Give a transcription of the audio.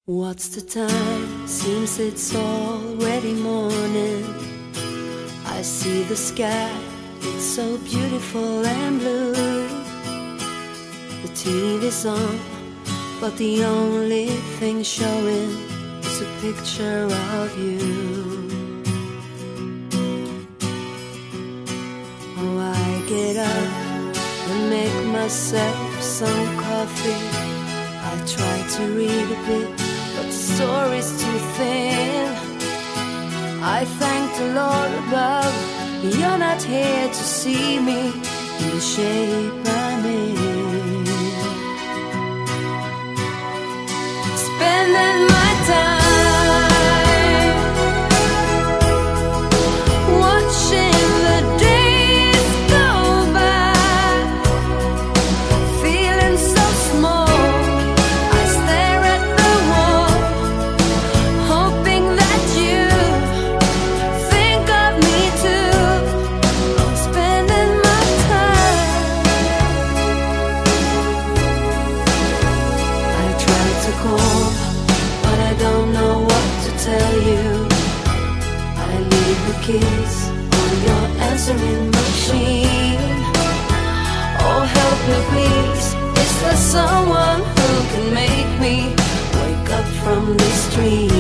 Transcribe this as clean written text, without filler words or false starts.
What's the time? Seems it's already morning. I see the sky, it's so beautiful and blue. The TV's on, but the only thing showing is a picture of you. Oh, I get up and make myself some coffee. I try to read a bit, but the story's too thin. I thank the Lord above, you're not here to see me in the shape I'm in. Spending my time watching the days go by, feeling so small. I stare at the wall, hoping that you think of me too. I'm spending my time. I try to call, but I don't know what to tell you. I leave the keys on your answering machine. Oh, help me please, is there someone who can make me wake up from this dream?